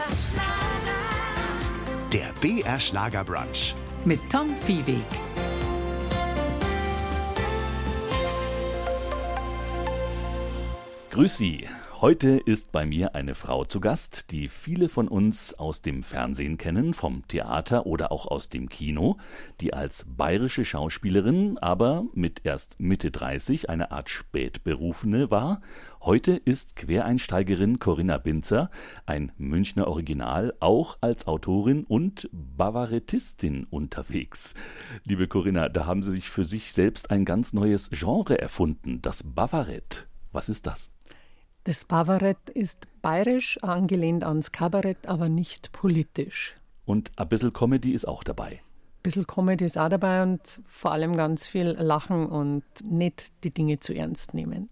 Der BR Schlagerbrunch. Mit Tom Viehweg. Grüß Sie. Heute ist bei mir eine Frau zu Gast, die viele von uns aus dem Fernsehen kennen, vom Theater oder auch aus dem Kino, die als bayerische Schauspielerin, aber mit erst Mitte 30 eine Art Spätberufene war. Heute ist Quereinsteigerin Corinna Binzer, ein Münchner Original, auch als Autorin und Bavarettistin unterwegs. Liebe Corinna, da haben Sie sich für sich selbst ein ganz neues Genre erfunden, das Bavarett. Was ist das? Das Bavarett ist bayerisch, angelehnt ans Kabarett, aber nicht politisch. Und ein bisschen Comedy ist auch dabei. Ein bisschen Comedy ist auch dabei und vor allem ganz viel Lachen und nicht die Dinge zu ernst nehmen.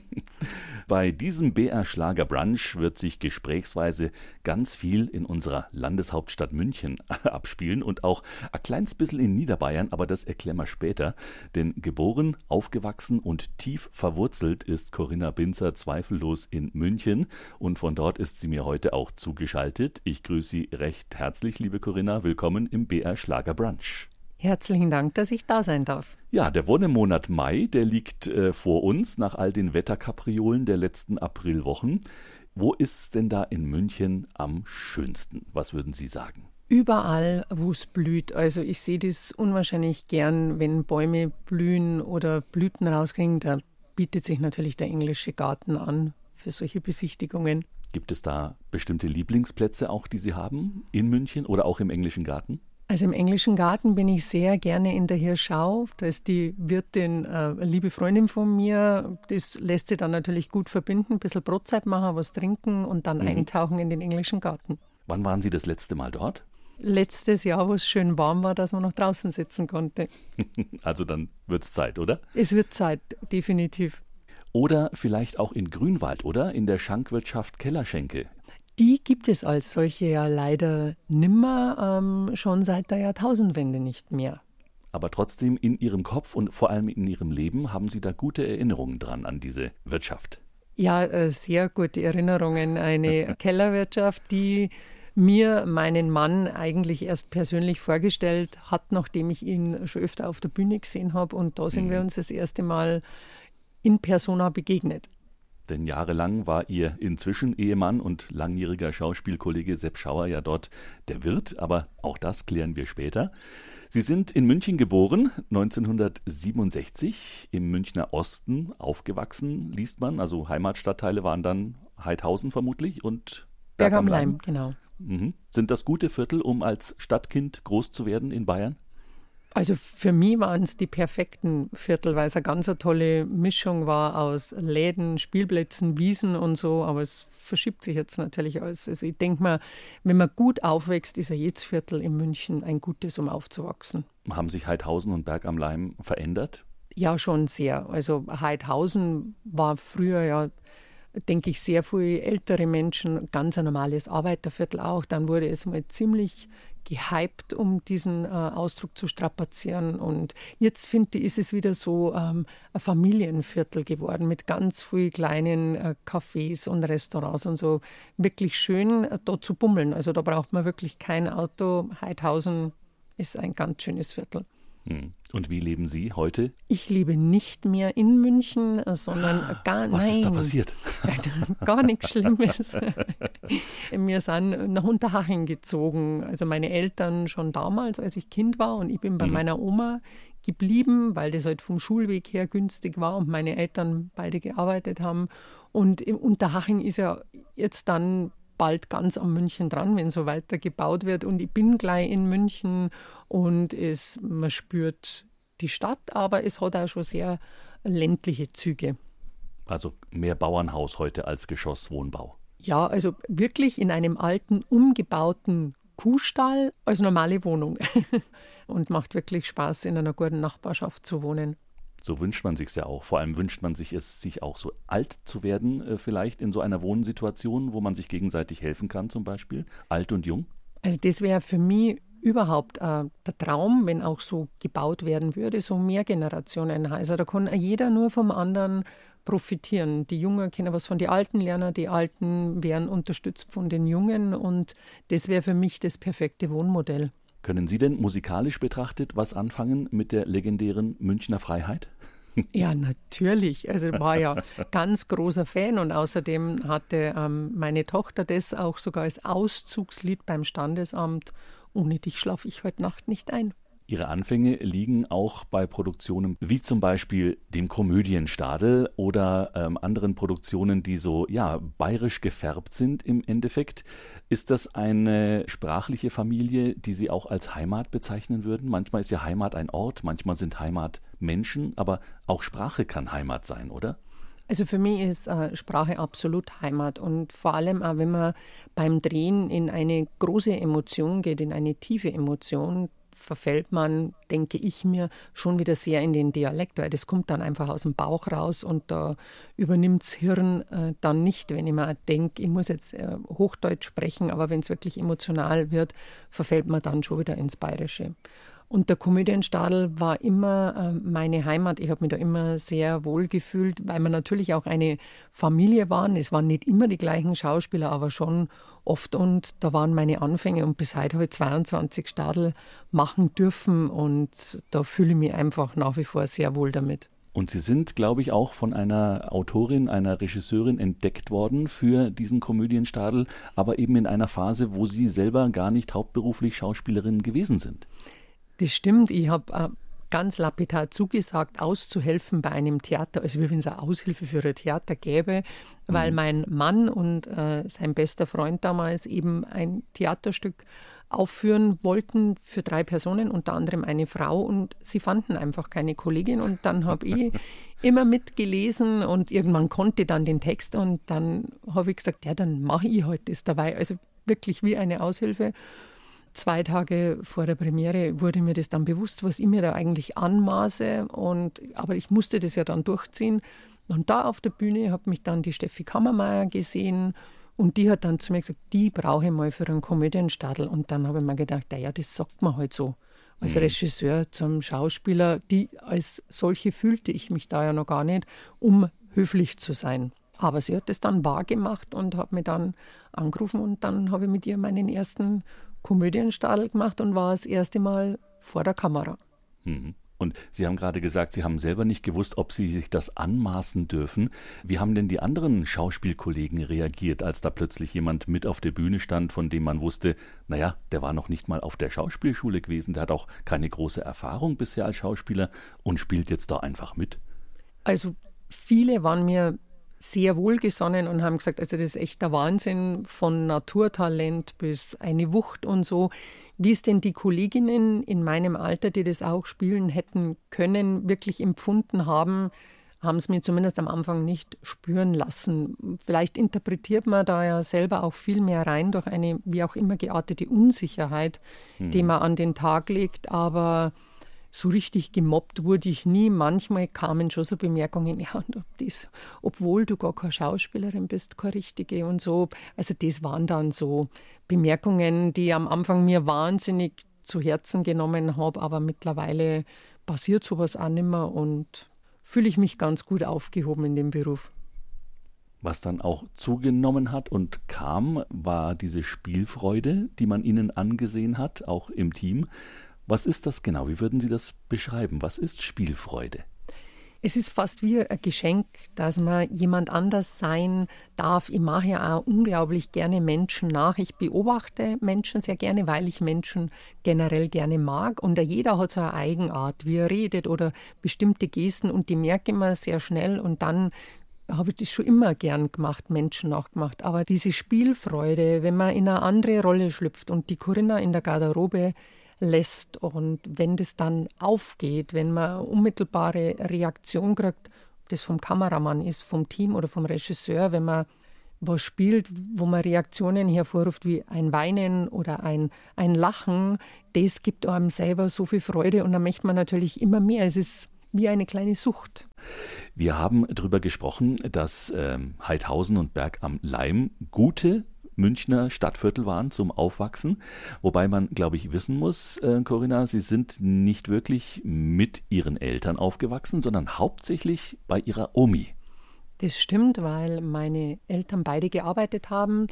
Bei diesem BR Schlagerbrunch wird sich gesprächsweise ganz viel in unserer Landeshauptstadt München abspielen und auch ein kleines bisschen in Niederbayern, aber das erklären wir später. Denn geboren, aufgewachsen und tief verwurzelt ist Corinna Binzer zweifellos in München und von dort ist sie mir heute auch zugeschaltet. Ich grüße Sie recht herzlich, liebe Corinna. Willkommen im BR Schlagerbrunch. Herzlichen Dank, dass ich da sein darf. Ja, der Wonnemonat Mai, der liegt vor uns nach all den Wetterkapriolen der letzten Aprilwochen. Wo ist es denn da in München am schönsten? Was würden Sie sagen? Überall, wo es blüht. Also ich sehe das unwahrscheinlich gern, wenn Bäume blühen oder Blüten rauskriegen. Da bietet sich natürlich der englische Garten an für solche Besichtigungen. Gibt es da bestimmte Lieblingsplätze auch, die Sie haben in München oder auch im englischen Garten? Also im englischen Garten bin ich sehr gerne in der Hirschau. Da ist die Wirtin eine liebe Freundin von mir. Das lässt sich dann natürlich gut verbinden. Ein bisschen Brotzeit machen, was trinken und dann eintauchen in den englischen Garten. Wann waren Sie das letzte Mal dort? Letztes Jahr, wo es schön warm war, dass man noch draußen sitzen konnte. Also dann wird es Zeit, oder? Es wird Zeit, definitiv. Oder vielleicht auch in Grünwald, oder? In der Schankwirtschaft Kellerschenke. Die gibt es als solche ja leider nimmer, schon seit der Jahrtausendwende nicht mehr. Aber trotzdem in Ihrem Kopf und vor allem in Ihrem Leben haben Sie da gute Erinnerungen dran an diese Wirtschaft. Ja, sehr gute Erinnerungen. Eine Kellerwirtschaft, die mir meinen Mann eigentlich erst persönlich vorgestellt hat, nachdem ich ihn schon öfter auf der Bühne gesehen habe. Und da sind wir uns das erste Mal in persona begegnet. Denn jahrelang war Ihr inzwischen Ehemann und langjähriger Schauspielkollege Sepp Schauer ja dort der Wirt, aber auch das klären wir später. Sie sind in München geboren, 1967, im Münchner Osten aufgewachsen, liest man. Also Heimatstadtteile waren dann Haidhausen vermutlich und Berg am Laim, genau. Sind das gute Viertel, um als Stadtkind groß zu werden in Bayern? Also für mich waren es die perfekten Viertel, weil es eine ganz tolle Mischung war aus Läden, Spielplätzen, Wiesen und so. Aber es verschiebt sich jetzt natürlich alles. Also ich denke mal, wenn man gut aufwächst, ist ja jedes Viertel in München ein gutes, um aufzuwachsen. Haben sich Haidhausen und Berg am Laim verändert? Ja, schon sehr. Also Haidhausen war früher ja, denke ich, sehr viele ältere Menschen, ganz ein normales Arbeiterviertel auch. Dann wurde es mal ziemlich gehypt, um diesen Ausdruck zu strapazieren. Und jetzt, finde ich, ist es wieder so ein Familienviertel geworden mit ganz vielen kleinen Cafés und Restaurants und so. Wirklich schön, da zu bummeln. Also da braucht man wirklich kein Auto. Haidhausen ist ein ganz schönes Viertel. Und wie leben Sie heute? Ich lebe nicht mehr in München, sondern Was ist da passiert? Gar nichts Schlimmes. Wir sind nach Unterhaching gezogen. Also meine Eltern schon damals, als ich Kind war. Und ich bin bei meiner Oma geblieben, weil das halt vom Schulweg her günstig war und meine Eltern beide gearbeitet haben. Und im Unterhaching ist ja jetzt dann bald ganz am München dran, wenn so weiter gebaut wird. Und ich bin gleich in München und man spürt die Stadt, aber es hat auch schon sehr ländliche Züge. Also mehr Bauernhaus heute als Geschosswohnbau. Ja, also wirklich in einem alten, umgebauten Kuhstall als normale Wohnung. Und macht wirklich Spaß, in einer guten Nachbarschaft zu wohnen. So wünscht man sich's ja auch. Vor allem wünscht man sich auch so alt zu werden, vielleicht in so einer Wohnsituation, wo man sich gegenseitig helfen kann zum Beispiel, alt und jung. Also das wäre für mich überhaupt der Traum, wenn auch so gebaut werden würde, so Mehrgenerationen. Also da kann jeder nur vom anderen profitieren. Die Jungen können was von den Alten lernen, die Alten werden unterstützt von den Jungen und das wäre für mich das perfekte Wohnmodell. Können Sie denn musikalisch betrachtet was anfangen mit der legendären Münchner Freiheit? Ja, natürlich. Also ich war ja ganz großer Fan und außerdem hatte meine Tochter das auch sogar als Auszugslied beim Standesamt. Ohne dich schlafe ich heute Nacht nicht ein. Ihre Anfänge liegen auch bei Produktionen wie zum Beispiel dem Komödienstadel oder anderen Produktionen, die so bayerisch gefärbt sind im Endeffekt. Ist das eine sprachliche Familie, die Sie auch als Heimat bezeichnen würden? Manchmal ist ja Heimat ein Ort, manchmal sind Heimat Menschen, aber auch Sprache kann Heimat sein, oder? Also für mich ist Sprache absolut Heimat und vor allem auch, wenn man beim Drehen in eine große Emotion geht, in eine tiefe Emotion, verfällt man, denke ich mir, schon wieder sehr in den Dialekt, weil das kommt dann einfach aus dem Bauch raus und da übernimmt das Hirn dann nicht, wenn ich mir denke, ich muss jetzt Hochdeutsch sprechen, aber wenn es wirklich emotional wird, verfällt man dann schon wieder ins Bayerische. Und der Komödienstadel war immer meine Heimat. Ich habe mich da immer sehr wohl gefühlt, weil wir natürlich auch eine Familie waren. Es waren nicht immer die gleichen Schauspieler, aber schon oft. Und da waren meine Anfänge. Und bis heute habe ich 22 Stadel machen dürfen. Und da fühle ich mich einfach nach wie vor sehr wohl damit. Und Sie sind, glaube ich, auch von einer Autorin, einer Regisseurin entdeckt worden für diesen Komödienstadel, aber eben in einer Phase, wo Sie selber gar nicht hauptberuflich Schauspielerin gewesen sind. Das stimmt. Ich habe ganz lapidar zugesagt, auszuhelfen bei einem Theater, also wie wenn es eine Aushilfe für ein Theater gäbe, weil mein Mann und sein bester Freund damals eben ein Theaterstück aufführen wollten für 3 Personen, unter anderem eine Frau, und sie fanden einfach keine Kollegin und dann habe ich immer mitgelesen und irgendwann konnte ich dann den Text und dann habe ich gesagt, ja, dann mache ich halt das dabei, also wirklich wie eine Aushilfe. 2 Tage vor der Premiere wurde mir das dann bewusst, was ich mir da eigentlich anmaße. Aber ich musste das ja dann durchziehen. Und da auf der Bühne hat mich dann die Steffi Kammermeier gesehen und die hat dann zu mir gesagt, die brauche ich mal für einen Komödienstadel. Und dann habe ich mir gedacht, ja, das sagt man halt so. Als Regisseur zum Schauspieler, als solche fühlte ich mich da ja noch gar nicht, um höflich zu sein. Aber sie hat das dann wahrgemacht und hat mich dann angerufen und dann habe ich mit ihr meinen ersten Komödienstadel gemacht und war das erste Mal vor der Kamera. Und Sie haben gerade gesagt, Sie haben selber nicht gewusst, ob Sie sich das anmaßen dürfen. Wie haben denn die anderen Schauspielkollegen reagiert, als da plötzlich jemand mit auf der Bühne stand, von dem man wusste, naja, der war noch nicht mal auf der Schauspielschule gewesen, der hat auch keine große Erfahrung bisher als Schauspieler und spielt jetzt da einfach mit? Also viele waren mir sehr wohlgesonnen und haben gesagt, also das ist echt der Wahnsinn, von Naturtalent bis eine Wucht und so. Wie es denn die Kolleginnen in meinem Alter, die das auch spielen hätten können, wirklich empfunden haben es mir zumindest am Anfang nicht spüren lassen. Vielleicht interpretiert man da ja selber auch viel mehr rein durch eine, wie auch immer geartete Unsicherheit, die man an den Tag legt, aber so richtig gemobbt wurde ich nie. Manchmal kamen schon so Bemerkungen, ja, obwohl du gar keine Schauspielerin bist, keine richtige und so. Also das waren dann so Bemerkungen, die am Anfang mir wahnsinnig zu Herzen genommen habe, aber mittlerweile passiert sowas auch nicht mehr und fühle ich mich ganz gut aufgehoben in dem Beruf. Was dann auch zugenommen hat und kam, war diese Spielfreude, die man Ihnen angesehen hat, auch im Team. Was ist das genau? Wie würden Sie das beschreiben? Was ist Spielfreude? Es ist fast wie ein Geschenk, dass man jemand anders sein darf. Ich mache ja auch unglaublich gerne Menschen nach. Ich beobachte Menschen sehr gerne, weil ich Menschen generell gerne mag. Und jeder hat so eine Eigenart, wie er redet oder bestimmte Gesten. Und die merke ich mir sehr schnell. Und dann habe ich das schon immer gern gemacht, Menschen nachgemacht. Aber diese Spielfreude, wenn man in eine andere Rolle schlüpft und die Corinna in der Garderobe lässt und wenn das dann aufgeht, wenn man unmittelbare Reaktion kriegt, ob das vom Kameramann ist, vom Team oder vom Regisseur, wenn man was spielt, wo man Reaktionen hervorruft wie ein Weinen oder ein Lachen, das gibt einem selber so viel Freude und dann möchte man natürlich immer mehr. Es ist wie eine kleine Sucht. Wir haben darüber gesprochen, dass Heidhausen und Berg am Laim gute Münchner Stadtviertel waren zum Aufwachsen. Wobei man, glaube ich, wissen muss, Corinna, Sie sind nicht wirklich mit Ihren Eltern aufgewachsen, sondern hauptsächlich bei Ihrer Omi. Das stimmt, weil meine Eltern beide gearbeitet haben,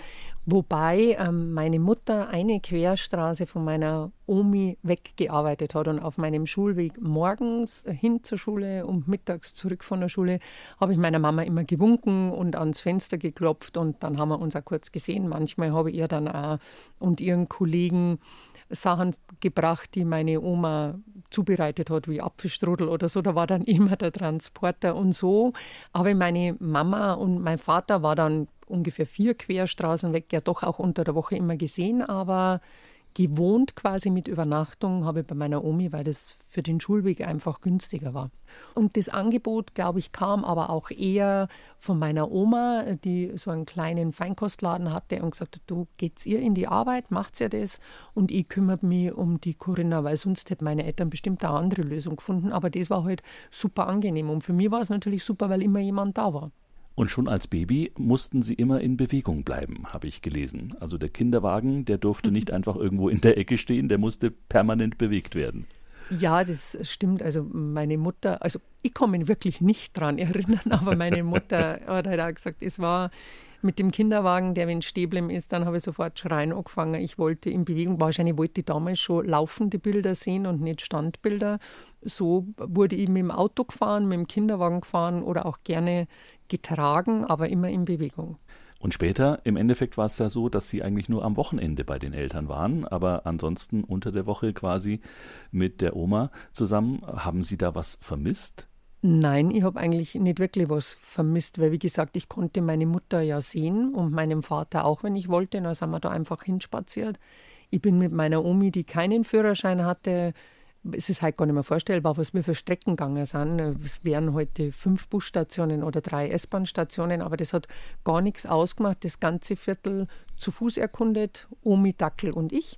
wobei meine Mutter eine Querstraße von meiner Omi weggearbeitet hat und auf meinem Schulweg morgens hin zur Schule und mittags zurück von der Schule habe ich meiner Mama immer gewunken und ans Fenster geklopft und dann haben wir uns auch kurz gesehen. Manchmal habe ich ihr dann auch und ihren Kollegen Sachen gebracht, die meine Oma zubereitet hat, wie Apfelstrudel oder so. Da war dann immer der Transporter und so. Aber meine Mama und mein Vater war dann ungefähr 4 Querstraßen weg, ja doch auch unter der Woche immer gesehen, aber gewohnt quasi mit Übernachtung habe ich bei meiner Omi, weil das für den Schulweg einfach günstiger war. Und das Angebot, glaube ich, kam aber auch eher von meiner Oma, die so einen kleinen Feinkostladen hatte und gesagt hat, du, geht's ihr in die Arbeit, macht's ja das und ich kümmere mich um die Corinna, weil sonst hätten meine Eltern bestimmt eine andere Lösung gefunden. Aber das war halt super angenehm und für mich war es natürlich super, weil immer jemand da war. Und schon als Baby mussten Sie immer in Bewegung bleiben, habe ich gelesen. Also der Kinderwagen, der durfte nicht einfach irgendwo in der Ecke stehen, der musste permanent bewegt werden. Ja, das stimmt. Also meine Mutter, also ich kann mich wirklich nicht dran erinnern, aber meine Mutter hat halt auch gesagt, es war mit dem Kinderwagen, der wenn stehen geblieben ist, dann habe ich sofort schreien angefangen. Ich wollte in Bewegung, wahrscheinlich wollte ich damals schon laufende Bilder sehen und nicht Standbilder. So wurde ich mit dem Auto gefahren, mit dem Kinderwagen gefahren oder auch gerne getragen, aber immer in Bewegung. Und später, im Endeffekt war es ja so, dass Sie eigentlich nur am Wochenende bei den Eltern waren, aber ansonsten unter der Woche quasi mit der Oma zusammen. Haben Sie da was vermisst? Nein, ich habe eigentlich nicht wirklich was vermisst, weil wie gesagt, ich konnte meine Mutter ja sehen und meinen Vater auch, wenn ich wollte. Dann sind wir da einfach hinspaziert. Ich bin mit meiner Omi, die keinen Führerschein hatte, es ist halt gar nicht mehr vorstellbar, was wir für Strecken gegangen sind. Es wären heute 5 Busstationen oder 3 S-Bahn-Stationen, aber das hat gar nichts ausgemacht. Das ganze Viertel zu Fuß erkundet, Omi, Dackel und ich.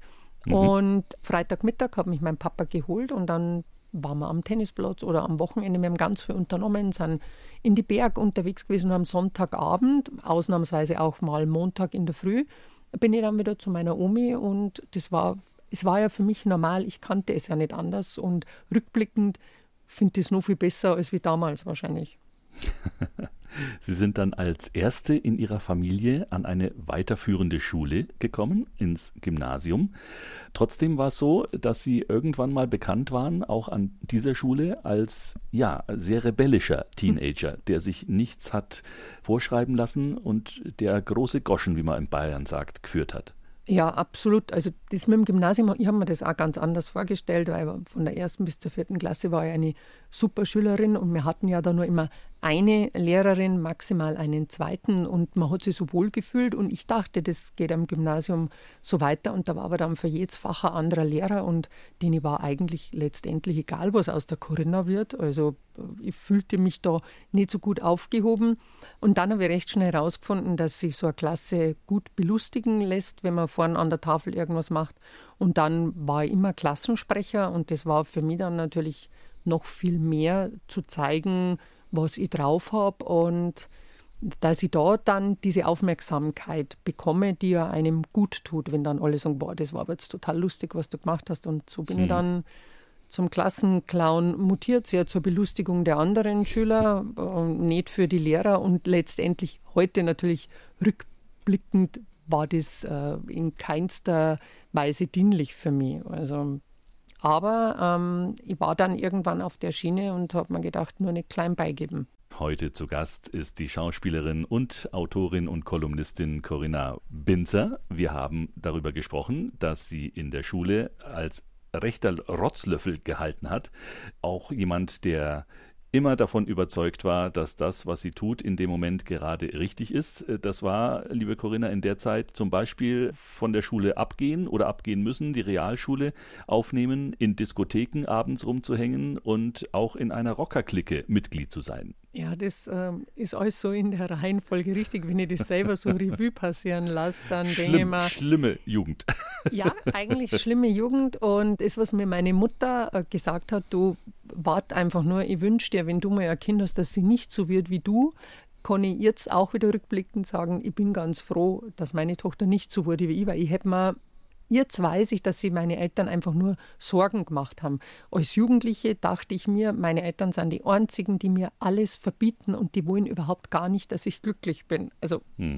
Und Freitagmittag hat mich mein Papa geholt und dann waren wir am Tennisplatz oder am Wochenende. Wir haben ganz viel unternommen, sind in die Berge unterwegs gewesen und am Sonntagabend, ausnahmsweise auch mal Montag in der Früh, bin ich dann wieder zu meiner Omi und es war ja für mich normal, ich kannte es ja nicht anders und rückblickend finde ich es noch viel besser als wie damals wahrscheinlich. Sie sind dann als Erste in Ihrer Familie an eine weiterführende Schule gekommen, ins Gymnasium. Trotzdem war es so, dass Sie irgendwann mal bekannt waren, auch an dieser Schule, als sehr rebellischer Teenager, der sich nichts hat vorschreiben lassen und der große Goschen, wie man in Bayern sagt, geführt hat. Ja, absolut. Also das mit dem Gymnasium, ich habe mir das auch ganz anders vorgestellt, weil von der 1. bis zur 4. Klasse war ich eine super Schülerin und wir hatten ja da nur immer eine Lehrerin, maximal einen zweiten und man hat sich so wohl gefühlt und ich dachte, das geht am Gymnasium so weiter und da war aber dann für jedes Fach ein anderer Lehrer und denen war eigentlich letztendlich egal, was aus der Corinna wird. Also ich fühlte mich da nicht so gut aufgehoben und dann habe ich recht schnell herausgefunden, dass sich so eine Klasse gut belustigen lässt, wenn man vorne an der Tafel irgendwas macht und dann war ich immer Klassensprecher und das war für mich dann natürlich noch viel mehr zu zeigen, was ich drauf habe und dass ich da dann diese Aufmerksamkeit bekomme, die ja einem gut tut, wenn dann alle sagen, boah, das war aber jetzt total lustig, was du gemacht hast und so bin ich dann zum Klassenclown mutiert, sehr zur Belustigung der anderen Schüler, nicht für die Lehrer und letztendlich heute natürlich rückblickend war das in keinster Weise dienlich für mich. Also aber ich war dann irgendwann auf der Schiene und habe mir gedacht, nur nicht klein beigeben. Heute zu Gast ist die Schauspielerin und Autorin und Kolumnistin Corinna Binzer. Wir haben darüber gesprochen, dass sie in der Schule als rechter Rotzlöffel gehalten hat. Auch jemand, der immer davon überzeugt war, dass das, was sie tut, in dem Moment gerade richtig ist. Das war, liebe Corinna, in der Zeit zum Beispiel von der Schule abgehen oder abgehen müssen, die Realschule aufnehmen, in Diskotheken abends rumzuhängen und auch in einer Rockerclique Mitglied zu sein. Ja, das ist alles so in der Reihenfolge richtig. Wenn ich das selber so Revue passieren lasse, dann denke ich mir... Schlimme Jugend. Ja, eigentlich schlimme Jugend. Und das, was mir meine Mutter gesagt hat, du wart einfach nur, ich wünsche dir, wenn du mal ein Kind hast, dass sie nicht so wird wie du, kann ich jetzt auch wieder rückblickend sagen, ich bin ganz froh, dass meine Tochter nicht so wurde wie ich, weil jetzt weiß ich, dass sie meine Eltern einfach nur Sorgen gemacht haben. Als Jugendliche dachte ich mir, meine Eltern sind die Einzigen, die mir alles verbieten und die wollen überhaupt gar nicht, dass ich glücklich bin. Also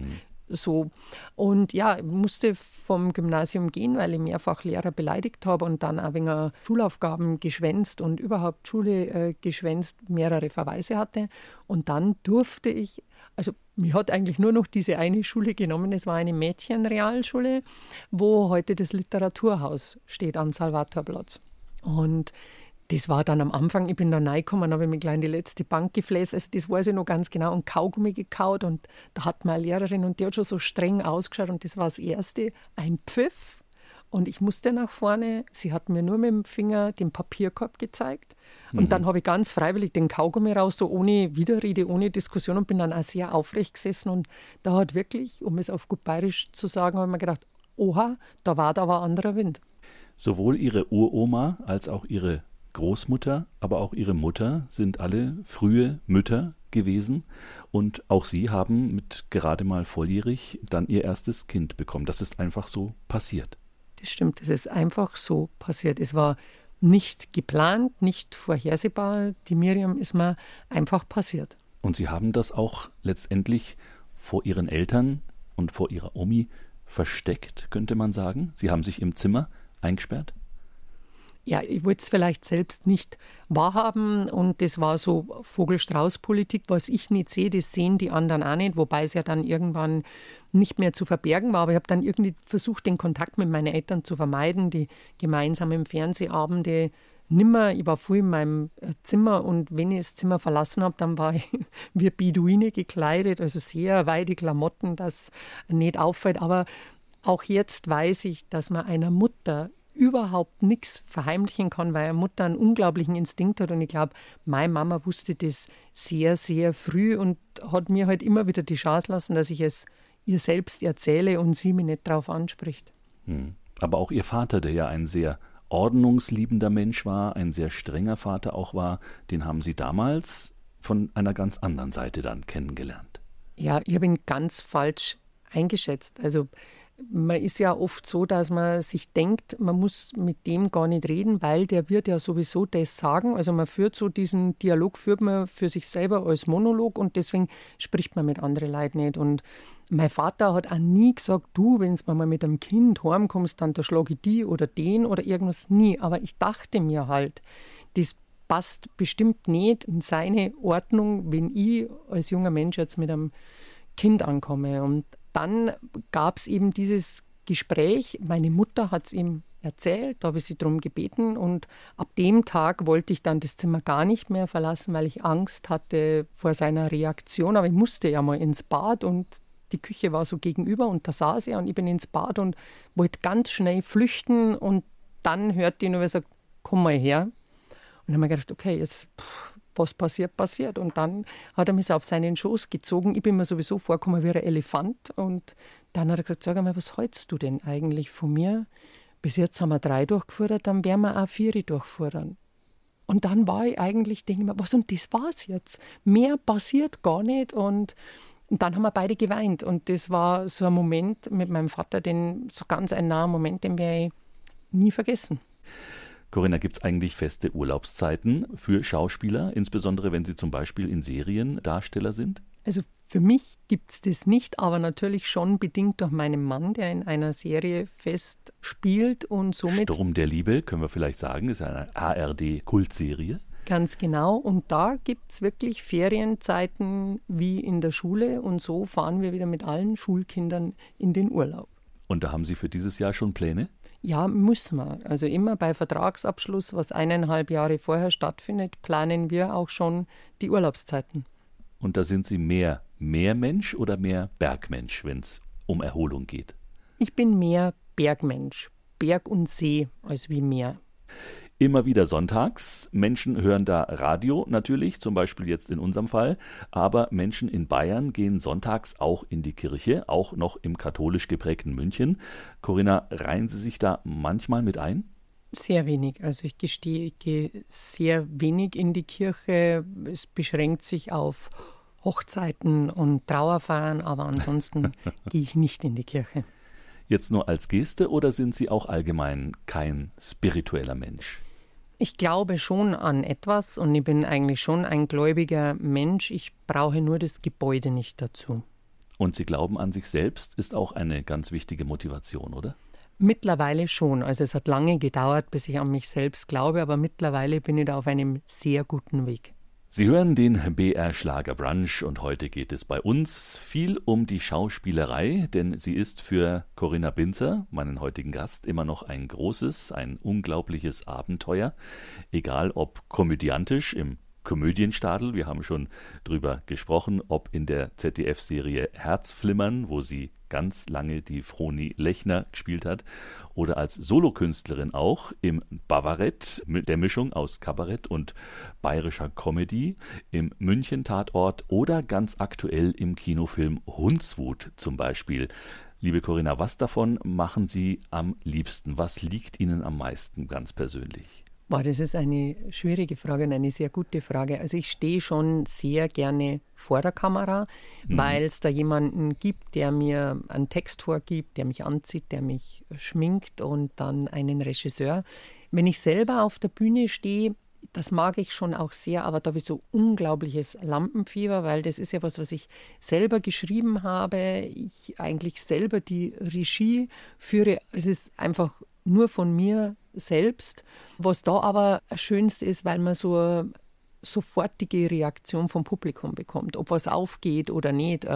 so. Und ja, ich musste vom Gymnasium gehen, weil ich mehrfach Lehrer beleidigt habe und dann auch wegen Schulaufgaben geschwänzt und überhaupt Schule geschwänzt, mehrere Verweise hatte. Und dann durfte ich, also mir hat eigentlich nur noch diese eine Schule genommen, es war eine Mädchenrealschule, wo heute das Literaturhaus steht am Salvatorplatz. Und das war dann am Anfang, ich bin da reingekommen, habe ich mich gleich in die letzte Bank gefläßt, also das weiß ich noch ganz genau, und Kaugummi gekaut und da hat meine Lehrerin und die hat schon so streng ausgeschaut und das war das Erste, ein Pfiff und ich musste nach vorne, sie hat mir nur mit dem Finger den Papierkorb gezeigt und dann habe ich ganz freiwillig den Kaugummi raus, so ohne Widerrede, ohne Diskussion und bin dann auch sehr aufrecht gesessen und da hat wirklich, um es auf gut Bayerisch zu sagen, habe ich mir gedacht, oha, da war anderer Wind. Sowohl Ihre Uroma als auch Ihre Großmutter, aber auch Ihre Mutter sind alle frühe Mütter gewesen und auch Sie haben mit gerade mal volljährig dann Ihr erstes Kind bekommen. Das ist einfach so passiert. Das stimmt, es ist einfach so passiert. Es war nicht geplant, nicht vorhersehbar. Die Miriam ist mir einfach passiert. Und Sie haben das auch letztendlich vor Ihren Eltern und vor Ihrer Omi versteckt, könnte man sagen. Sie haben sich im Zimmer eingesperrt? Ja, ich wollte es vielleicht selbst nicht wahrhaben und das war so Vogel-Strauß-Politik. Was ich nicht sehe, das sehen die anderen auch nicht, wobei es ja dann irgendwann nicht mehr zu verbergen war. Aber ich habe dann irgendwie versucht, den Kontakt mit meinen Eltern zu vermeiden, die gemeinsamen Fernsehabende nimmer. Ich war früh in meinem Zimmer und wenn ich das Zimmer verlassen habe, dann war ich wie Beduine gekleidet, also sehr weite Klamotten, das nicht auffällt. Aber auch jetzt weiß ich, dass man einer Mutter überhaupt nichts verheimlichen kann, weil eine Mutter einen unglaublichen Instinkt hat und ich glaube, meine Mama wusste das sehr, sehr früh und hat mir halt immer wieder die Chance lassen, dass ich es ihr selbst erzähle und sie mich nicht darauf anspricht. Aber auch Ihr Vater, der ja ein sehr ordnungsliebender Mensch war, ein sehr strenger Vater auch war, den haben Sie damals von einer ganz anderen Seite dann kennengelernt. Ja, ich habe ihn ganz falsch eingeschätzt. Also man ist ja oft so, dass man sich denkt, man muss mit dem gar nicht reden, weil der wird ja sowieso das sagen. Also man führt so diesen Dialog, führt man für sich selber als Monolog und deswegen spricht man mit anderen Leuten nicht. Und mein Vater hat auch nie gesagt, du, wenn du mal mit einem Kind heimkommst, dann schlage ich die oder den oder irgendwas, nie. Aber ich dachte mir halt, das passt bestimmt nicht in seine Ordnung, wenn ich als junger Mensch jetzt mit einem Kind ankomme. Und dann gab es eben dieses Gespräch. Meine Mutter hat es ihm erzählt, da habe ich sie darum gebeten. Und ab dem Tag wollte ich dann das Zimmer gar nicht mehr verlassen, weil ich Angst hatte vor seiner Reaktion. Aber ich musste ja mal ins Bad und die Küche war so gegenüber und da saß er und ich bin ins Bad und wollte ganz schnell flüchten. Und dann hörte ich nur, wie er sagt, komm mal her. Und dann habe ich gedacht, okay, jetzt was passiert, passiert. Und dann hat er mich auf seinen Schoß gezogen. Ich bin mir sowieso vorgekommen wie ein Elefant. Und dann hat er gesagt, sag einmal, was hältst du denn eigentlich von mir? Bis jetzt haben wir 3 durchgeführt, dann werden wir auch 4 durchführen. Und dann war ich eigentlich, denke ich mir, was, und das war's jetzt. Mehr passiert gar nicht. Und dann haben wir beide geweint. Und das war so ein Moment mit meinem Vater, so ganz ein naher Moment, den werde ich nie vergessen. Corinna, gibt es eigentlich feste Urlaubszeiten für Schauspieler, insbesondere wenn sie zum Beispiel in Serien Darsteller sind? Also für mich gibt es das nicht, aber natürlich schon bedingt durch meinen Mann, der in einer Serie fest spielt und somit... Sturm der Liebe, können wir vielleicht sagen, ist eine ARD-Kultserie. Ganz genau. Und da gibt es wirklich Ferienzeiten wie in der Schule und so fahren wir wieder mit allen Schulkindern in den Urlaub. Und da haben Sie für dieses Jahr schon Pläne? Ja, müssen wir. Also immer bei Vertragsabschluss, was 1,5 Jahre vorher stattfindet, planen wir auch schon die Urlaubszeiten. Und da sind Sie mehr Meermensch oder mehr Bergmensch, wenn es um Erholung geht? Ich bin mehr Bergmensch. Berg und See als wie Meer. Immer wieder sonntags. Menschen hören da Radio natürlich, zum Beispiel jetzt in unserem Fall. Aber Menschen in Bayern gehen sonntags auch in die Kirche, auch noch im katholisch geprägten München. Corinna, reihen Sie sich da manchmal mit ein? Sehr wenig. Also ich gestehe, ich gehe sehr wenig in die Kirche. Es beschränkt sich auf Hochzeiten und Trauerfeiern, aber ansonsten gehe ich nicht in die Kirche. Jetzt nur als Geste oder sind Sie auch allgemein kein spiritueller Mensch? Ich glaube schon an etwas und ich bin eigentlich schon ein gläubiger Mensch. Ich brauche nur das Gebäude nicht dazu. Und Sie glauben an sich selbst, ist auch eine ganz wichtige Motivation, oder? Mittlerweile schon. Also es hat lange gedauert, bis ich an mich selbst glaube, aber mittlerweile bin ich da auf einem sehr guten Weg. Sie hören den BR Schlager Brunch und heute geht es bei uns viel um die Schauspielerei, denn sie ist für Corinna Binzer, meinen heutigen Gast, immer noch ein großes, ein unglaubliches Abenteuer. Egal ob komödiantisch im Komödienstadel, wir haben schon drüber gesprochen, ob in der ZDF-Serie Herzflimmern, wo sie ganz lange die Froni Lechner gespielt hat, oder als Solokünstlerin auch im Bavarett, mit der Mischung aus Kabarett und bayerischer Comedy, im München-Tatort oder ganz aktuell im Kinofilm Hundswut zum Beispiel. Liebe Corinna, was davon machen Sie am liebsten? Was liegt Ihnen am meisten ganz persönlich? Boah, das ist eine schwierige Frage und eine sehr gute Frage. Also ich stehe schon sehr gerne vor der Kamera, weil es da jemanden gibt, der mir einen Text vorgibt, der mich anzieht, der mich schminkt und dann einen Regisseur. Wenn ich selber auf der Bühne stehe, das mag ich schon auch sehr, aber da habe ich so unglaubliches Lampenfieber, weil das ist ja was ich selber geschrieben habe. Ich eigentlich selber die Regie führe. Es ist einfach nur von mir selbst. Was da aber das Schönste ist, weil man so eine sofortige Reaktion vom Publikum bekommt, ob was aufgeht oder nicht.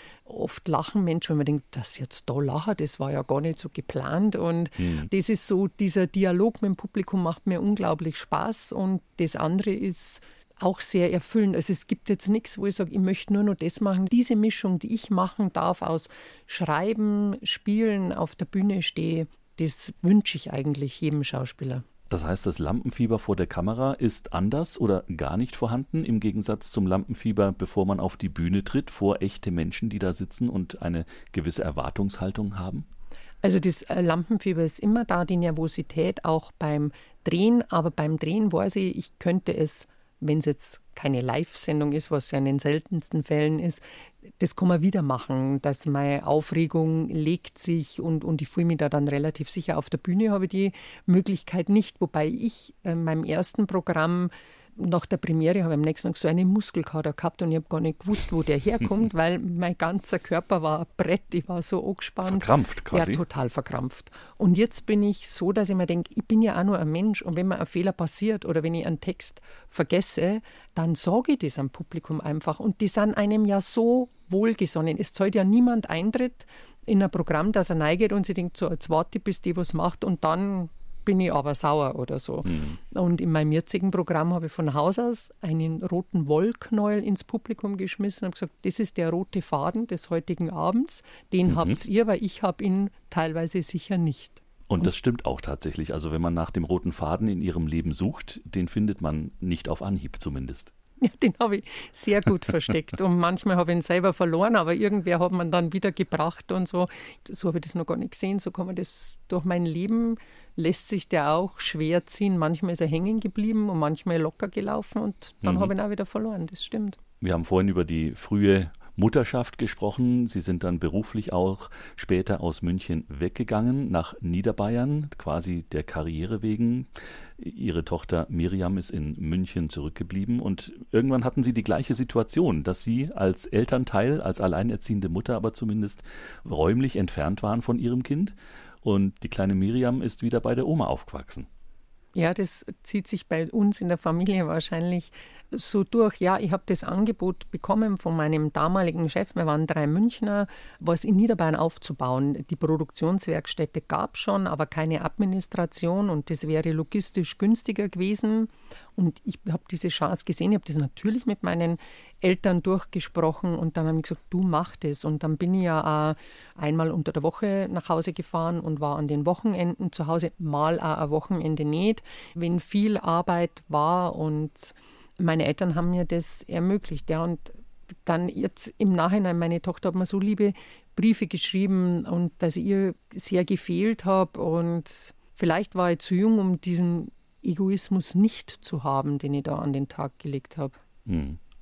Oft lachen Menschen, wenn man denkt, dass jetzt da lachen, das war ja gar nicht so geplant. Und das ist so, dieser Dialog mit dem Publikum macht mir unglaublich Spaß und das andere ist auch sehr erfüllend. Also es gibt jetzt nichts, wo ich sage, ich möchte nur noch das machen. Diese Mischung, die ich machen darf aus Schreiben, Spielen, auf der Bühne stehe, das wünsche ich eigentlich jedem Schauspieler. Das heißt, das Lampenfieber vor der Kamera ist anders oder gar nicht vorhanden, im Gegensatz zum Lampenfieber, bevor man auf die Bühne tritt, vor echte Menschen, die da sitzen und eine gewisse Erwartungshaltung haben? Also das Lampenfieber ist immer da, die Nervosität auch beim Drehen. Aber beim Drehen weiß ich könnte es, wenn es jetzt keine Live-Sendung ist, was ja in den seltensten Fällen ist, das kann man wieder machen, dass meine Aufregung legt sich und ich fühle mich da dann relativ sicher. Auf der Bühne habe ich die Möglichkeit nicht, wobei ich in meinem ersten Programm nach der Premiere habe ich am nächsten Tag so eine Muskelkater gehabt und ich habe gar nicht gewusst, wo der herkommt, weil mein ganzer Körper war ein Brett, ich war so angespannt. Verkrampft quasi? Ja, total verkrampft. Und jetzt bin ich so, dass ich mir denke, ich bin ja auch nur ein Mensch und wenn mir ein Fehler passiert oder wenn ich einen Text vergesse, dann sage ich das am Publikum einfach und die sind einem ja so wohlgesonnen. Es zahlt ja niemand Eintritt in ein Programm, dass er neiget und sie denkt so, jetzt warte ich, bis die was macht und dann bin ich aber sauer oder so. Und in meinem jetzigen Programm habe ich von Haus aus einen roten Wollknäuel ins Publikum geschmissen und habe gesagt, das ist der rote Faden des heutigen Abends, den habt ihr, weil ich habe ihn teilweise sicher nicht. Und das stimmt auch tatsächlich. Also wenn man nach dem roten Faden in ihrem Leben sucht, den findet man nicht auf Anhieb zumindest. Ja, den habe ich sehr gut versteckt und manchmal habe ich ihn selber verloren, aber irgendwer hat man dann wieder gebracht und so. So habe ich das noch gar nicht gesehen, so kann man das durch mein Leben, lässt sich der auch schwer ziehen. Manchmal ist er hängen geblieben und manchmal locker gelaufen und dann habe ich ihn auch wieder verloren, das stimmt. Wir haben vorhin über die frühe Mutterschaft gesprochen. Sie sind dann beruflich auch später aus München weggegangen nach Niederbayern, quasi der Karriere wegen. Ihre Tochter Miriam ist in München zurückgeblieben und irgendwann hatten Sie die gleiche Situation, dass Sie als Elternteil, als alleinerziehende Mutter aber zumindest räumlich entfernt waren von Ihrem Kind und die kleine Miriam ist wieder bei der Oma aufgewachsen. Ja, das zieht sich bei uns in der Familie wahrscheinlich so durch. Ja, ich habe das Angebot bekommen von meinem damaligen Chef, wir waren 3 Münchner, was in Niederbayern aufzubauen. Die Produktionswerkstätte gab es schon, aber keine Administration und das wäre logistisch günstiger gewesen. Und ich habe diese Chance gesehen, ich habe das natürlich mit meinen Eltern durchgesprochen und dann haben die gesagt, du mach das. Und dann bin ich ja auch einmal unter der Woche nach Hause gefahren und war an den Wochenenden zu Hause, mal auch ein Wochenende nicht, wenn viel Arbeit war und meine Eltern haben mir das ermöglicht. Ja. Und dann jetzt im Nachhinein, meine Tochter hat mir so liebe Briefe geschrieben und dass ich ihr sehr gefehlt habe und vielleicht war ich zu jung, um diesen Egoismus nicht zu haben, den ich da an den Tag gelegt habe.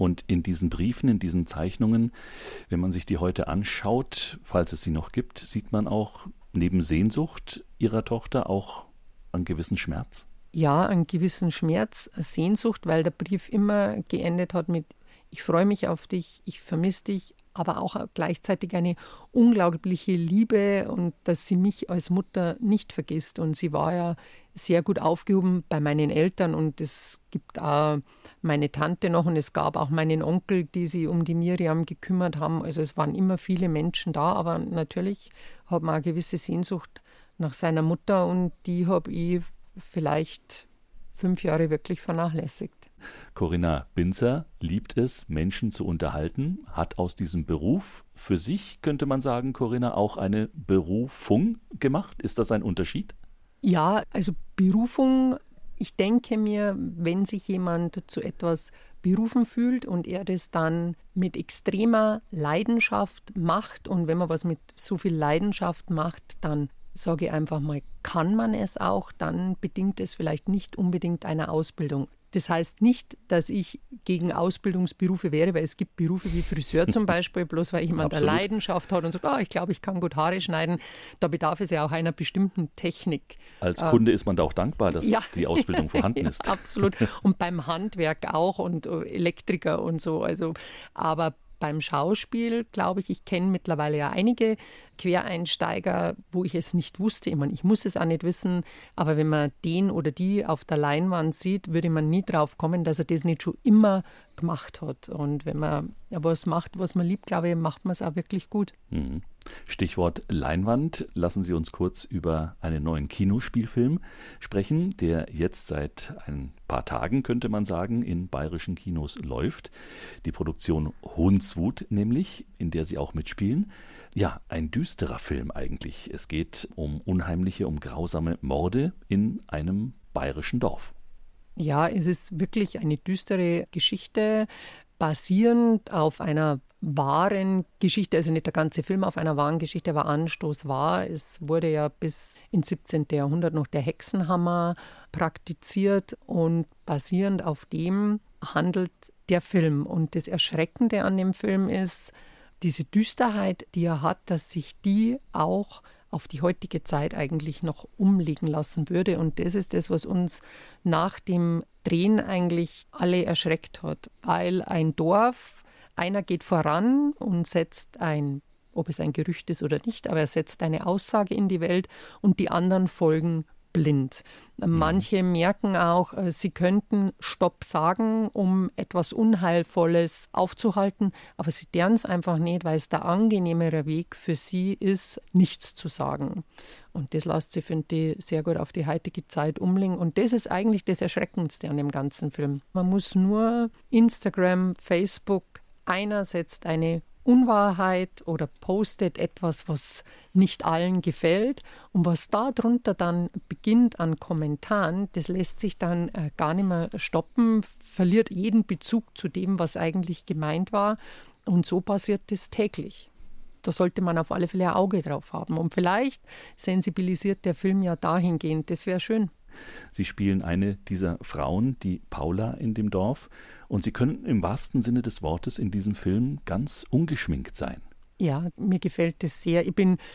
Und in diesen Briefen, in diesen Zeichnungen, wenn man sich die heute anschaut, falls es sie noch gibt, sieht man auch neben Sehnsucht ihrer Tochter auch einen gewissen Schmerz? Ja, einen gewissen Schmerz, Sehnsucht, weil der Brief immer geendet hat mit: Ich freue mich auf dich, ich vermisse dich, aber auch gleichzeitig eine unglaubliche Liebe und dass sie mich als Mutter nicht vergisst. Und sie war ja sehr gut aufgehoben bei meinen Eltern und es gibt auch meine Tante noch und es gab auch meinen Onkel, die sich um die Miriam gekümmert haben. Also es waren immer viele Menschen da, aber natürlich hat man eine gewisse Sehnsucht nach seiner Mutter und die habe ich vielleicht 5 Jahre wirklich vernachlässigt. Corinna Binzer liebt es, Menschen zu unterhalten, hat aus diesem Beruf für sich, könnte man sagen, Corinna, auch eine Berufung gemacht. Ist das ein Unterschied? Ja, also Berufung, ich denke mir, wenn sich jemand zu etwas berufen fühlt und er das dann mit extremer Leidenschaft macht und wenn man was mit so viel Leidenschaft macht, dann sage ich einfach mal, kann man es auch, dann bedingt es vielleicht nicht unbedingt eine Ausbildung. Das heißt nicht, dass ich gegen Ausbildungsberufe wäre, weil es gibt Berufe wie Friseur zum Beispiel, bloß weil jemand eine Leidenschaft hat und sagt, ich glaube, ich kann gut Haare schneiden, da bedarf es ja auch einer bestimmten Technik. Als Kunde ist man da auch dankbar, dass die Ausbildung vorhanden ist. Ja, absolut. Und beim Handwerk auch und Elektriker und so. Also, aber beim Schauspiel, glaube ich kenne mittlerweile ja einige Quereinsteiger, wo ich es nicht wusste. Ich meine, ich muss es auch nicht wissen, aber wenn man den oder die auf der Leinwand sieht, würde man nie drauf kommen, dass er das nicht schon immer gemacht hat. Und wenn man was macht, was man liebt, glaube ich, macht man es auch wirklich gut. Stichwort Leinwand. Lassen Sie uns kurz über einen neuen Kinospielfilm sprechen, der jetzt seit ein paar Tagen, könnte man sagen, in bayerischen Kinos läuft. Die Produktion Hundswut nämlich, in der Sie auch mitspielen. Ja, ein düsterer Film eigentlich. Es geht um unheimliche, um grausame Morde in einem bayerischen Dorf. Ja, es ist wirklich eine düstere Geschichte, basierend auf einer wahren Geschichte, also nicht der ganze Film auf einer wahren Geschichte, aber Anstoß war. Es wurde ja bis ins 17. Jahrhundert noch der Hexenhammer praktiziert und basierend auf dem handelt der Film. Und das Erschreckende an dem Film ist diese Düsterheit, die er hat, dass sich die auch auf die heutige Zeit eigentlich noch umlegen lassen würde. Und das ist das, was uns nach dem Drehen eigentlich alle erschreckt hat. Weil ein Dorf, einer geht voran und setzt ob es ein Gerücht ist oder nicht, aber er setzt eine Aussage in die Welt und die anderen folgen blind. Manche merken auch, sie könnten Stopp sagen, um etwas Unheilvolles aufzuhalten, aber sie deren es einfach nicht, weil es der angenehmere Weg für sie ist, nichts zu sagen. Und das lässt sich, finde ich, sehr gut auf die heutige Zeit umlegen. Und das ist eigentlich das Erschreckendste an dem ganzen Film. Man muss nur Instagram, Facebook, einer setzt eine Unwahrheit oder postet etwas, was nicht allen gefällt. Und was darunter dann beginnt an Kommentaren, das lässt sich dann gar nicht mehr stoppen, verliert jeden Bezug zu dem, was eigentlich gemeint war. Und so passiert das täglich. Da sollte man auf alle Fälle ein Auge drauf haben. Und vielleicht sensibilisiert der Film ja dahingehend. Das wäre schön. Sie spielen eine dieser Frauen, die Paula in dem Dorf. Und Sie können im wahrsten Sinne des Wortes in diesem Film ganz ungeschminkt sein. Ja, mir gefällt das sehr.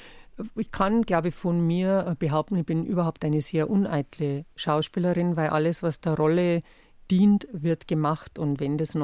Ich kann, glaube ich, von mir behaupten, ich bin überhaupt eine sehr uneitle Schauspielerin, weil alles, was der Rolle dient, wird gemacht. Und wenn das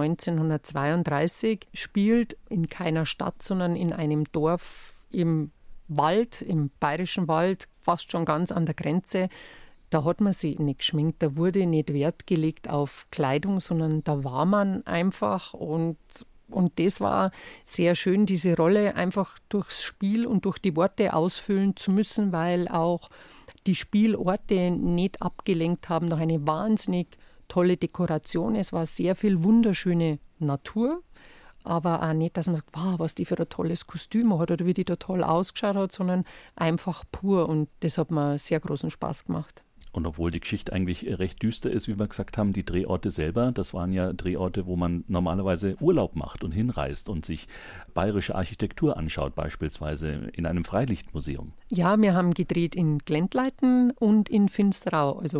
1932 spielt, in keiner Stadt, sondern in einem Dorf im Wald, im bayerischen Wald, fast schon ganz an der Grenze, da hat man sich nicht geschminkt, da wurde nicht Wert gelegt auf Kleidung, sondern da war man einfach und das war sehr schön, diese Rolle einfach durchs Spiel und durch die Worte ausfüllen zu müssen, weil auch die Spielorte nicht abgelenkt haben durch eine wahnsinnig tolle Dekoration. Es war sehr viel wunderschöne Natur, aber auch nicht, dass man sagt, wow, was die für ein tolles Kostüm hat oder wie die da toll ausgeschaut hat, sondern einfach pur und das hat mir sehr großen Spaß gemacht. Und obwohl die Geschichte eigentlich recht düster ist, wie wir gesagt haben, die Drehorte selber, das waren ja Drehorte, wo man normalerweise Urlaub macht und hinreist und sich bayerische Architektur anschaut, beispielsweise in einem Freilichtmuseum. Ja, wir haben gedreht in Glendleiten und in Finsterau, also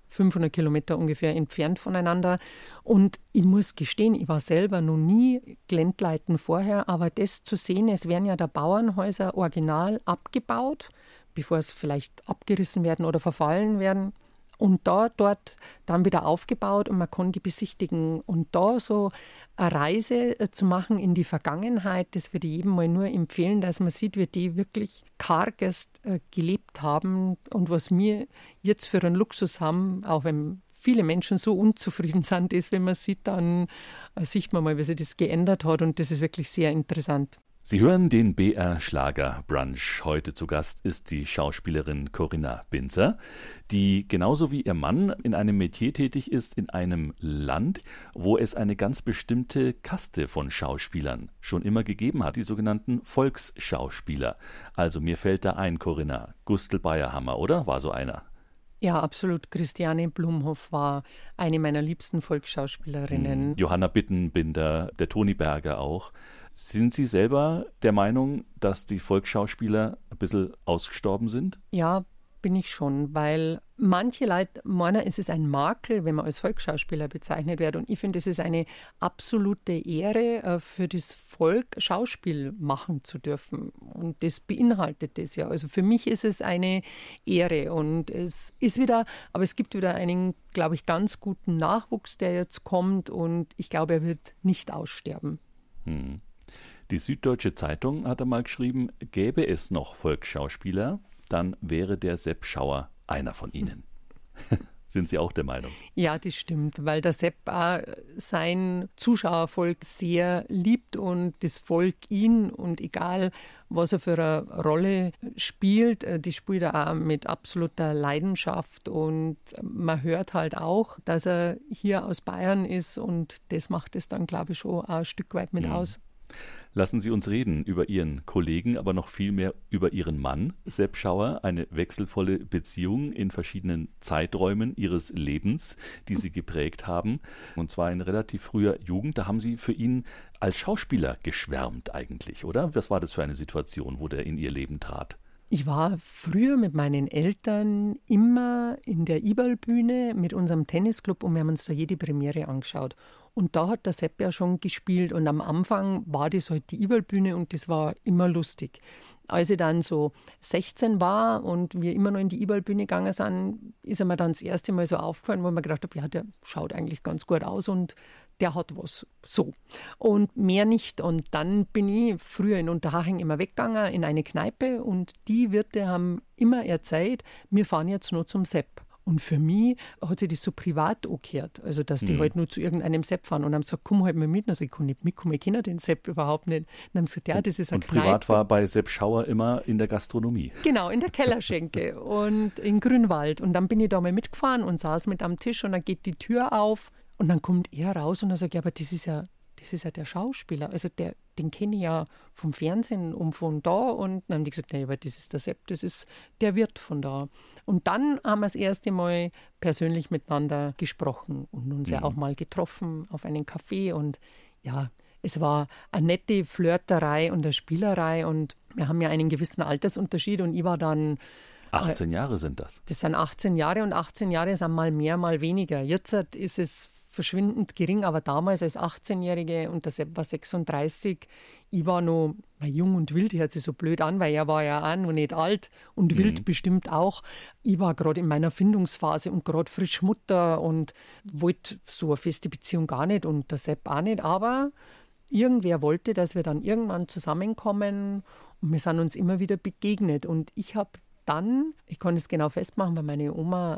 500 Kilometer ungefähr entfernt voneinander. Und ich muss gestehen, ich war selber noch nie Glendleiten vorher, aber das zu sehen, es werden ja da Bauernhäuser original abgebaut, bevor es vielleicht abgerissen werden oder verfallen werden. Und dort dann wieder aufgebaut und man konnte die besichtigen. Und da so eine Reise zu machen in die Vergangenheit, das würde ich jedem mal nur empfehlen, dass man sieht, wie die wirklich kargest gelebt haben und was wir jetzt für einen Luxus haben, auch wenn viele Menschen so unzufrieden sind, ist, wenn man sieht, dann sieht man mal, wie sich das geändert hat und das ist wirklich sehr interessant. Sie hören den BR Schlager Brunch. Heute zu Gast ist die Schauspielerin Corinna Binzer, die genauso wie ihr Mann in einem Metier tätig ist, in einem Land, wo es eine ganz bestimmte Kaste von Schauspielern schon immer gegeben hat, die sogenannten Volksschauspieler. Also mir fällt da ein, Corinna, Gustl Bayerhammer, oder? War so einer? Ja, absolut. Christiane Blumhoff war eine meiner liebsten Volksschauspielerinnen. Johanna Bittenbinder, der Toni Berger auch. Sind Sie selber der Meinung, dass die Volksschauspieler ein bisschen ausgestorben sind? Ja, bin ich schon, weil manche Leute meinen, es ist ein Makel, wenn man als Volksschauspieler bezeichnet wird. Und ich finde, es ist eine absolute Ehre für das Volk, Schauspiel machen zu dürfen. Und das beinhaltet das ja. Also für mich ist es eine Ehre. Und es gibt wieder einen, glaube ich, ganz guten Nachwuchs, der jetzt kommt. Und ich glaube, er wird nicht aussterben. Die Süddeutsche Zeitung hat einmal geschrieben, gäbe es noch Volksschauspieler, dann wäre der Sepp Schauer einer von ihnen. Sind Sie auch der Meinung? Ja, das stimmt, weil der Sepp auch sein Zuschauervolk sehr liebt und das Volk ihn und egal, was er für eine Rolle spielt, die spielt er auch mit absoluter Leidenschaft und man hört halt auch, dass er hier aus Bayern ist und das macht es dann, glaube ich, schon ein Stück weit mit aus. Lassen Sie uns reden über Ihren Kollegen, aber noch viel mehr über Ihren Mann, Sepp Schauer. Eine wechselvolle Beziehung in verschiedenen Zeiträumen Ihres Lebens, die Sie geprägt haben. Und zwar in relativ früher Jugend. Da haben Sie für ihn als Schauspieler geschwärmt eigentlich, oder? Was war das für eine Situation, wo der in Ihr Leben trat? Ich war früher mit meinen Eltern immer in der Iberlbühne mit unserem Tennisclub und wir haben uns da jede Premiere angeschaut. Und da hat der Sepp ja schon gespielt und am Anfang war das halt die Iberlbühne und das war immer lustig. Als ich dann so 16 war und wir immer noch in die Iberlbühne gegangen sind, ist mir dann das erste Mal so aufgefallen, wo ich mir gedacht habe, ja, der schaut eigentlich ganz gut aus und der hat was, so. Und mehr nicht. Und dann bin ich früher in Unterhaching immer weggegangen in eine Kneipe und die Wirte haben immer erzählt, wir fahren jetzt nur zum Sepp. Und für mich hat sich das so privat angehört, also dass die halt nur zu irgendeinem Sepp fahren und haben gesagt, komm halt mal mit. Also ich kann nicht mitkommen, ich kenne den Sepp überhaupt nicht. Und dann haben sie gesagt, ja, das ist eine Kneipe. Und privat war bei Sepp Schauer immer in der Gastronomie. Genau, in der Kellerschenke und in Grünwald. Und dann bin ich da mal mitgefahren und saß mit am Tisch und dann geht die Tür auf und dann kommt er raus und er sagt, ja, aber das ist ja der Schauspieler, also den kenne ich ja vom Fernsehen und von da. Und dann haben die gesagt, nee, aber das ist der Sepp, das ist der Wirt von da. Und dann haben wir das erste Mal persönlich miteinander gesprochen und uns ja auch mal getroffen auf einen Café. Und ja, es war eine nette Flirterei und eine Spielerei. Und wir haben ja einen gewissen Altersunterschied und ich war dann 18 Jahre sind das. Das sind 18 Jahre und 18 Jahre sind mal mehr, mal weniger. Jetzt ist es verschwindend gering, aber damals als 18-Jährige und der Sepp war 36, ich war noch jung und wild, hört sich so blöd an, weil er war ja auch noch nicht alt und wild bestimmt auch. Ich war gerade in meiner Findungsphase und gerade frisch Mutter und wollte so eine feste Beziehung gar nicht und der Sepp auch nicht, aber irgendwer wollte, dass wir dann irgendwann zusammenkommen und wir sind uns immer wieder begegnet und ich habe dann, ich kann es genau festmachen, weil meine Oma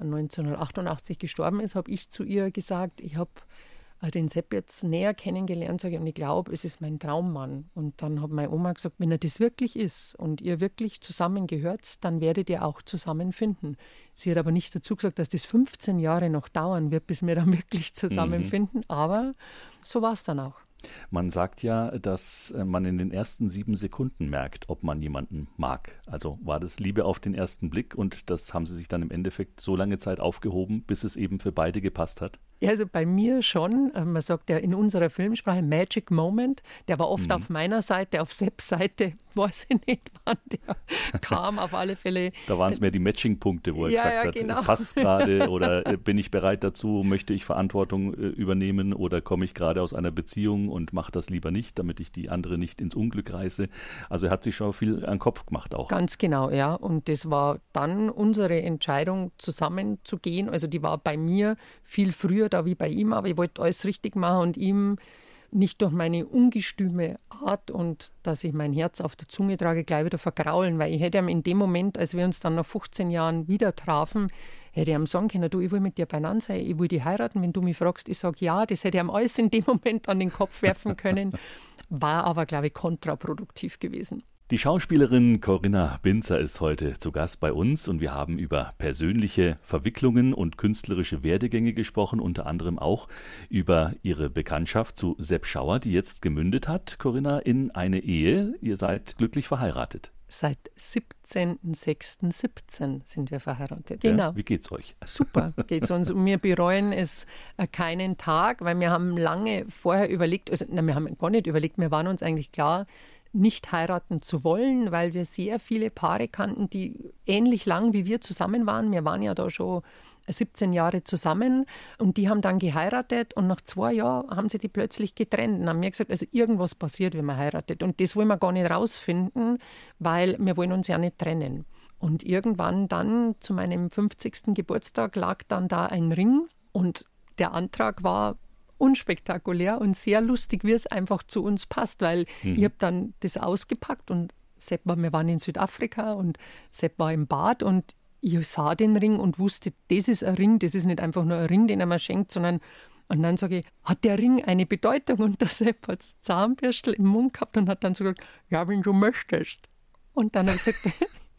1988 gestorben ist, habe ich zu ihr gesagt, ich habe den Sepp jetzt näher kennengelernt, sage ich, und ich glaube, es ist mein Traummann. Und dann hat meine Oma gesagt, wenn er das wirklich ist und ihr wirklich zusammengehört, dann werdet ihr auch zusammenfinden. Sie hat aber nicht dazu gesagt, dass das 15 Jahre noch dauern wird, bis wir dann wirklich zusammenfinden, aber so war es dann auch. Man sagt ja, dass man in den ersten 7 Sekunden merkt, ob man jemanden mag. Also war das Liebe auf den ersten Blick und das haben Sie sich dann im Endeffekt so lange Zeit aufgehoben, bis es eben für beide gepasst hat? Ja, also bei mir schon. Man sagt ja in unserer Filmsprache Magic Moment. Der war oft auf meiner Seite, auf Sepps Seite, weiß ich nicht, wann der kam, auf alle Fälle. Da waren es mehr die Matching-Punkte, wo er gesagt hat, genau. Passt gerade oder bin ich bereit dazu, möchte ich Verantwortung übernehmen oder komme ich gerade aus einer Beziehung und mache das lieber nicht, damit ich die andere nicht ins Unglück reiße. Also er hat sich schon viel an den Kopf gemacht auch. Ganz genau, ja. Und das war dann unsere Entscheidung, zusammenzugehen. Also die war bei mir viel früher da wie bei ihm, aber ich wollte alles richtig machen und ihm nicht durch meine ungestüme Art und dass ich mein Herz auf der Zunge trage, gleich wieder vergraulen, weil ich hätte ihm in dem Moment, als wir uns dann nach 15 Jahren wieder trafen, hätte ich ihm sagen können, du, ich will mit dir beieinander sein, ich will dich heiraten, wenn du mich fragst, ich sage ja, das hätte ich ihm alles in dem Moment an den Kopf werfen können, war aber, glaube ich, kontraproduktiv gewesen. Die Schauspielerin Corinna Binzer ist heute zu Gast bei uns und wir haben über persönliche Verwicklungen und künstlerische Werdegänge gesprochen, unter anderem auch über ihre Bekanntschaft zu Sepp Schauer, die jetzt gemündet hat, Corinna, in eine Ehe. Ihr seid glücklich verheiratet. Seit 17.06.17 sind wir verheiratet. Ja, Genau. wie geht's euch? Super geht's uns. Und wir bereuen es keinen Tag, weil wir haben lange vorher überlegt, wir haben gar nicht überlegt, wir waren uns eigentlich klar, nicht heiraten zu wollen, weil wir sehr viele Paare kannten, die ähnlich lang wie wir zusammen waren. Wir waren ja da schon 17 Jahre zusammen und die haben dann geheiratet und nach 2 Jahren haben sie die plötzlich getrennt und haben mir gesagt, also irgendwas passiert, wenn man heiratet und das wollen wir gar nicht rausfinden, weil wir wollen uns ja nicht trennen. Und irgendwann dann zu meinem 50. Geburtstag lag dann da ein Ring und der Antrag war unspektakulär und sehr lustig, wie es einfach zu uns passt, weil ich habe dann das ausgepackt und wir waren in Südafrika und Sepp war im Bad und ich sah den Ring und wusste, das ist ein Ring, das ist nicht einfach nur ein Ring, den er mir schenkt, sondern und dann sage ich, hat der Ring eine Bedeutung? Und der Sepp hat das Zahnbürstel im Mund gehabt und hat dann so gesagt, ja, wenn du möchtest. Und dann habe ich gesagt,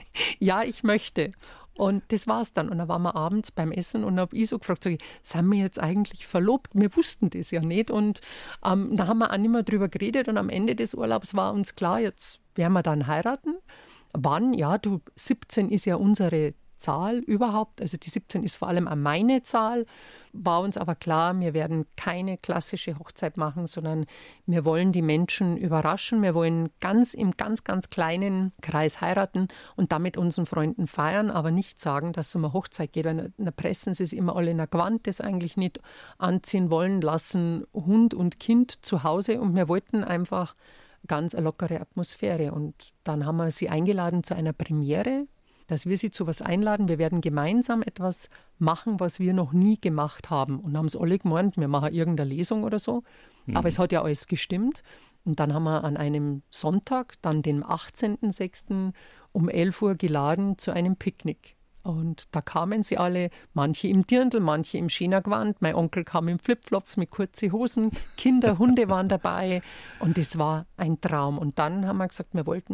ja, ich möchte. Und das war's dann. Und dann waren wir abends beim Essen und habe ich so gefragt, sag ich, sind wir jetzt eigentlich verlobt? Wir wussten das ja nicht. Und da haben wir auch nicht mehr drüber geredet. Und am Ende des Urlaubs war uns klar, jetzt werden wir dann heiraten. Wann? Ja, 17 ist ja unsere Zahl überhaupt. Also die 17 ist vor allem auch meine Zahl. War uns aber klar, wir werden keine klassische Hochzeit machen, sondern wir wollen die Menschen überraschen. Wir wollen im ganz, ganz kleinen Kreis heiraten und damit unseren Freunden feiern, aber nicht sagen, dass es um eine Hochzeit geht. Weil in der Presse sind immer alle in der Gewand, das eigentlich nicht anziehen wollen, lassen Hund und Kind zu Hause und wir wollten einfach ganz eine lockere Atmosphäre. Und dann haben wir sie eingeladen zu einer Premiere, dass wir sie zu was einladen. Wir werden gemeinsam etwas machen, was wir noch nie gemacht haben. Und haben es alle gemeint, wir machen irgendeine Lesung oder so. Aber es hat ja alles gestimmt. Und dann haben wir an einem Sonntag, dann dem 18.06. um 11 Uhr geladen zu einem Picknick. Und da kamen sie alle, manche im Dirndl, manche im China-Gewand. Mein Onkel kam in Flipflops mit kurzen Hosen. Kinder, Hunde waren dabei. Und es war ein Traum. Und dann haben wir gesagt,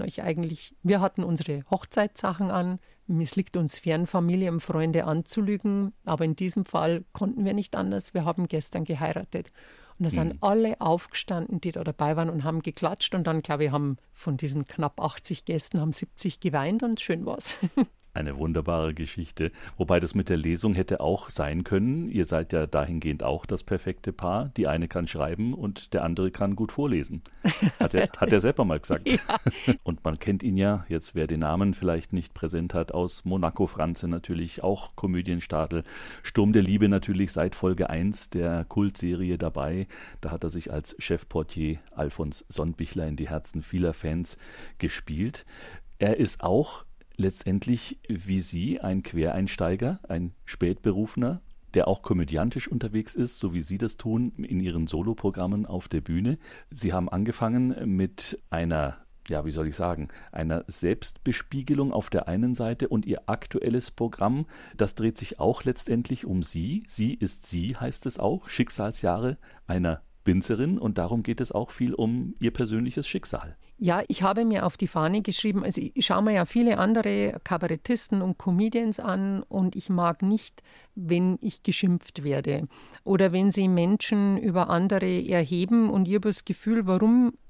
wir hatten unsere Hochzeitssachen an. Es liegt uns fern, Familie und Freunde anzulügen. Aber in diesem Fall konnten wir nicht anders. Wir haben gestern geheiratet. Und da sind alle aufgestanden, die da dabei waren und haben geklatscht. Und dann, glaube ich, haben von diesen knapp 80 Gästen haben 70 geweint und schön war's. Eine wunderbare Geschichte. Wobei das mit der Lesung hätte auch sein können. Ihr seid ja dahingehend auch das perfekte Paar. Die eine kann schreiben und der andere kann gut vorlesen. Hat er selber mal gesagt. Ja. Und man kennt ihn ja, jetzt wer den Namen vielleicht nicht präsent hat, aus Monaco Franze natürlich, auch Komödienstadel. Sturm der Liebe natürlich seit Folge 1 der Kultserie dabei. Da hat er sich als Chefportier Alfons Sonnbichler in die Herzen vieler Fans gespielt. Er ist auch letztendlich wie Sie ein Quereinsteiger, ein Spätberufener, der auch komödiantisch unterwegs ist, so wie Sie das tun in Ihren Soloprogrammen auf der Bühne. Sie haben angefangen mit einer Selbstbespiegelung auf der einen Seite und Ihr aktuelles Programm, das dreht sich auch letztendlich um Sie. Sie ist Sie, heißt es auch, Schicksalsjahre einer Binzerin und darum geht es auch viel um Ihr persönliches Schicksal. Ja, ich habe mir auf die Fahne geschrieben, also ich schaue mir ja viele andere Kabarettisten und Comedians an und ich mag nicht, wenn ich geschimpft werde oder wenn sie Menschen über andere erheben und ich habe das Gefühl, warum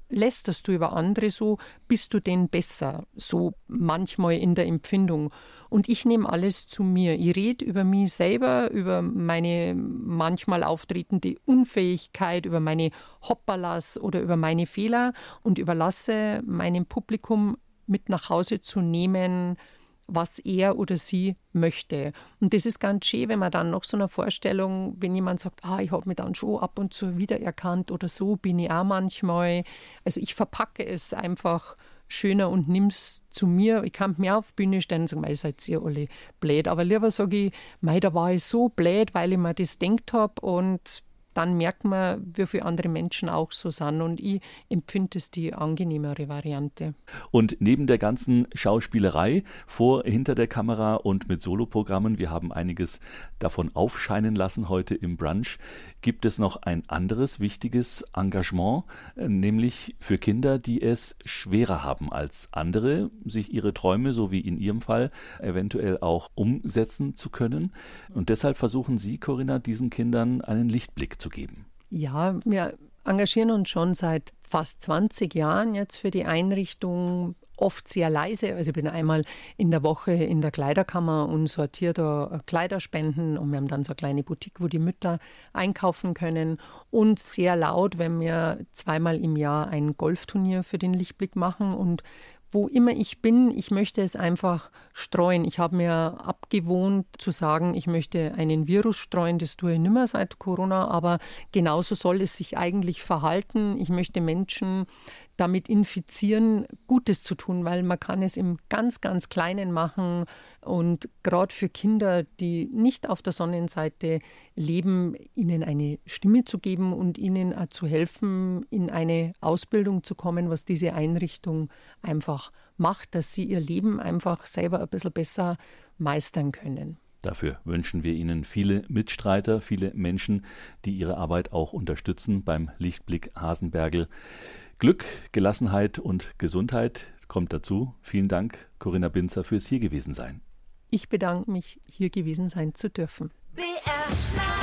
lästerst du über andere, so bist du denen besser, so manchmal in der Empfindung. Und ich nehme alles zu mir. Ich rede über mich selber, über meine manchmal auftretende Unfähigkeit, über meine Hoppalas oder über meine Fehler und überlasse meinem Publikum mit nach Hause zu nehmen, was er oder sie möchte. Und das ist ganz schön, wenn man dann nach so einer Vorstellung, wenn jemand sagt, ich habe mich dann schon ab und zu wiedererkannt oder so bin ich auch manchmal. Also ich verpacke es einfach schöner und nimm es zu mir. Ich kann mir auf die Bühne stellen und sagen, ihr seid ihr alle blöd. Aber lieber sage ich, da war ich so blöd, weil ich mir das gedacht habe, und dann merkt man, wie viele andere Menschen auch so sind. Und ich empfinde es die angenehmere Variante. Und neben der ganzen Schauspielerei hinter der Kamera und mit Soloprogrammen, wir haben einiges davon aufscheinen lassen heute im Brunch, gibt es noch ein anderes wichtiges Engagement, nämlich für Kinder, die es schwerer haben als andere, sich ihre Träume, so wie in Ihrem Fall, eventuell auch umsetzen zu können. Und deshalb versuchen Sie, Corinna, diesen Kindern einen Lichtblick zu geben. Ja, wir engagieren uns schon seit fast 20 Jahren jetzt für die Einrichtung, oft sehr leise. Also ich bin einmal in der Woche in der Kleiderkammer und sortiere da Kleiderspenden, und wir haben dann so eine kleine Boutique, wo die Mütter einkaufen können, und sehr laut, wenn wir zweimal im Jahr ein Golfturnier für den Lichtblick machen. Und wo immer ich bin, ich möchte es einfach streuen. Ich habe mir abgewohnt zu sagen, ich möchte einen Virus streuen, das tue ich nicht mehr seit Corona, aber genauso soll es sich eigentlich verhalten. Ich möchte Menschen damit infizieren, Gutes zu tun, weil man kann es im ganz, ganz Kleinen machen. Und gerade für Kinder, die nicht auf der Sonnenseite leben, ihnen eine Stimme zu geben und ihnen auch zu helfen, in eine Ausbildung zu kommen, was diese Einrichtung einfach macht, dass sie ihr Leben einfach selber ein bisschen besser meistern können. Dafür wünschen wir Ihnen viele Mitstreiter, viele Menschen, die Ihre Arbeit auch unterstützen beim Lichtblick Hasenbergl. Glück, Gelassenheit und Gesundheit kommt dazu. Vielen Dank, Corinna Binzer, fürs hier gewesen sein. Ich bedanke mich, hier gewesen sein zu dürfen. BR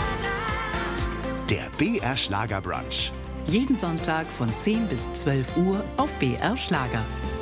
Schlager. Der BR Schlager Brunch. Jeden Sonntag von 10 bis 12 Uhr auf BR Schlager.